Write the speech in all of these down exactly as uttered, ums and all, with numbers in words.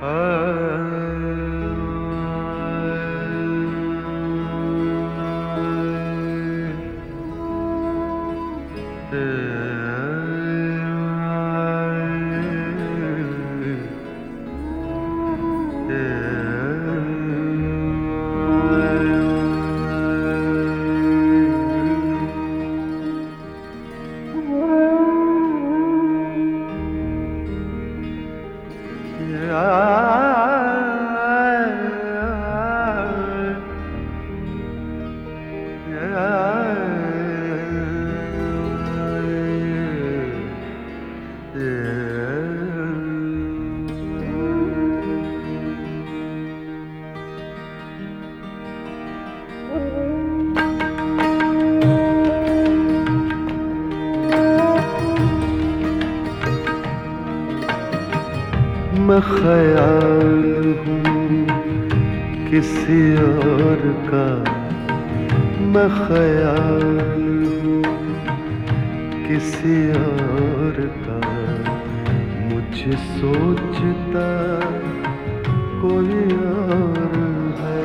मैं ख्याल हूँ किसी और का, मैं ख्याल हूँ किसी और का, मुझे सोचता कोई और है।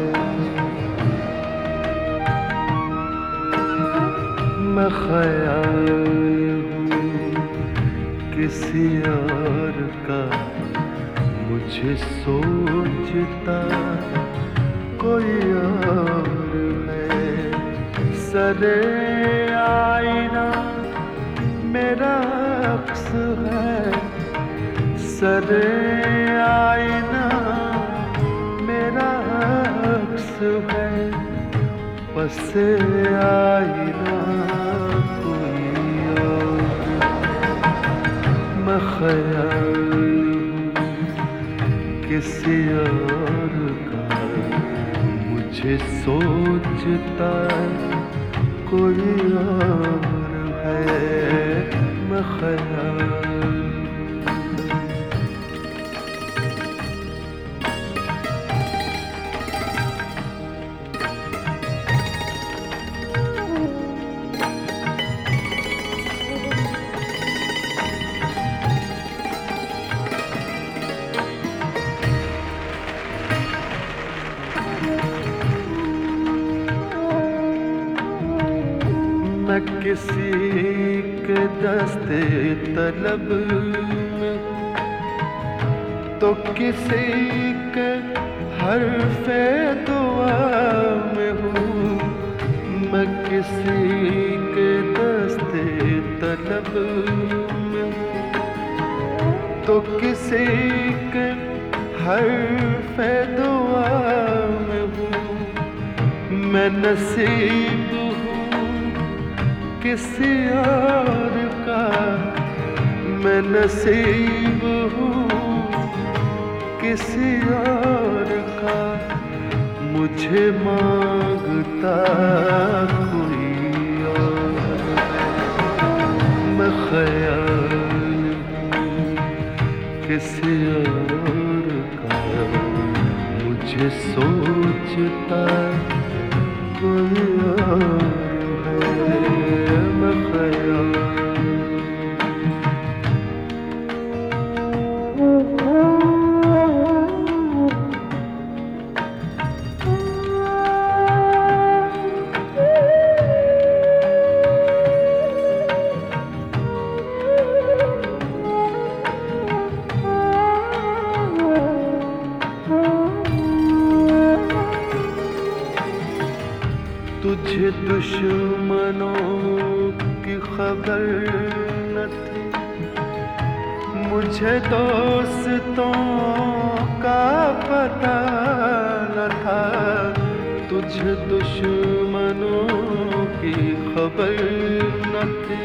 मैं ख्याल हूँ किसी और का, मुझे सोचता कोई और है। सरे आईना मेरा अक्स है, सरे आईना मेरा अक्स है, पसे आईना कोई और। मैं ख्याल किसी और का, मुझे सोचता कोई और है। मैं ख्याल मैं किसी के दस्ते तलब में, तो किसी के हर्फ़े दुआ में हूँ। मैं किसी के दस्ते तलब में, तो किसी के हर्फ़े दुआ में हूँ। मैं नसीब किसी और का, मैं नसीब हूँ किसी और का, मुझे मांगता कोई और। मैं ख्याल किसी और का, मुझे सोचता कोई और है। मैं ख्याल तुझे दुश्मनों की खबर न थी, मुझे दोस्तों का पता न था। तुझे दुश्मनों की खबर न थी,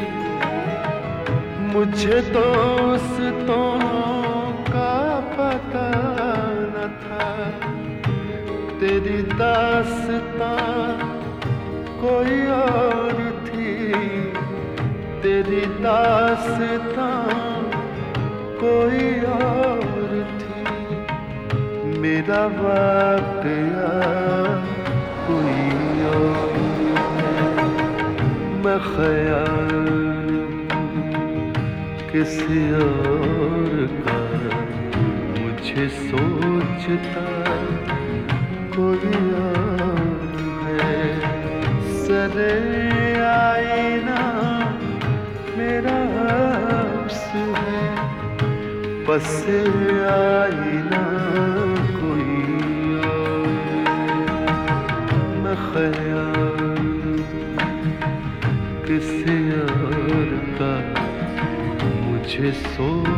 मुझे दोस्तों का पता न था। तेरी दास्तां कोई और थी, तेरी दास्तां कोई और थी, मेरा वाक़या कोई और। मैं ख्याल किसी और का, मुझे मुझे सोचता कोई और है। सरे आईना मेरा अक्स है, बस आईना कोई और न ख्याल किसी और का मुझे सोचता